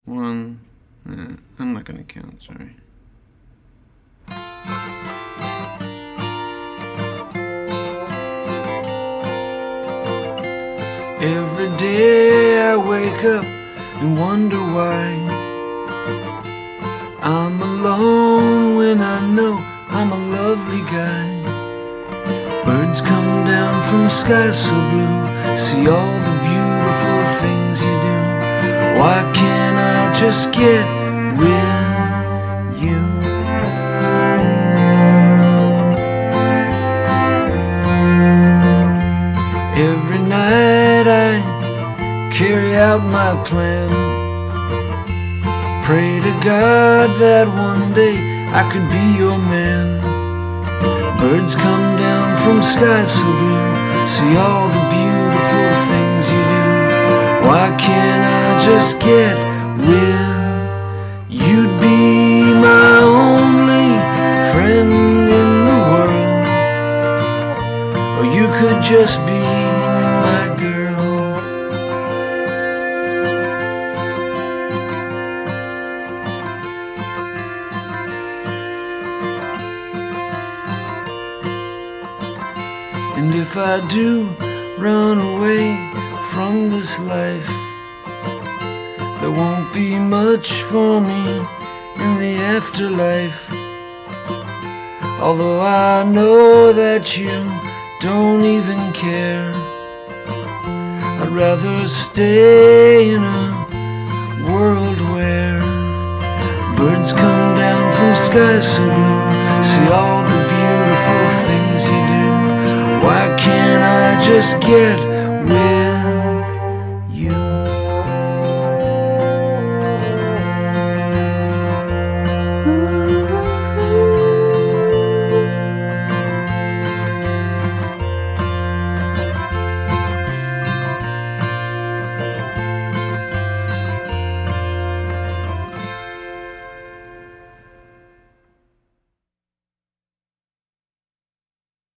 One. I'm not gonna count, sorry. Every day I wake up and wonder why I'm alone when I know I'm a lovely guy. Birds come down from skies so blue, see all the beautiful things you do. Why can't I just get with you? Every night I carry out my plan, pray to God that one day I could be your man. Birds come down from skies so blue, see all the beautiful things you do. Why can't I just get with? You'd be my only friend in the world, or you could just be my girl. And if I do run away from this life, there won't be much for me in the afterlife. Although I know that you don't even care, I'd rather stay in a world where birds come down from skies so blue, see all the beautiful things you do. Why can't I just get with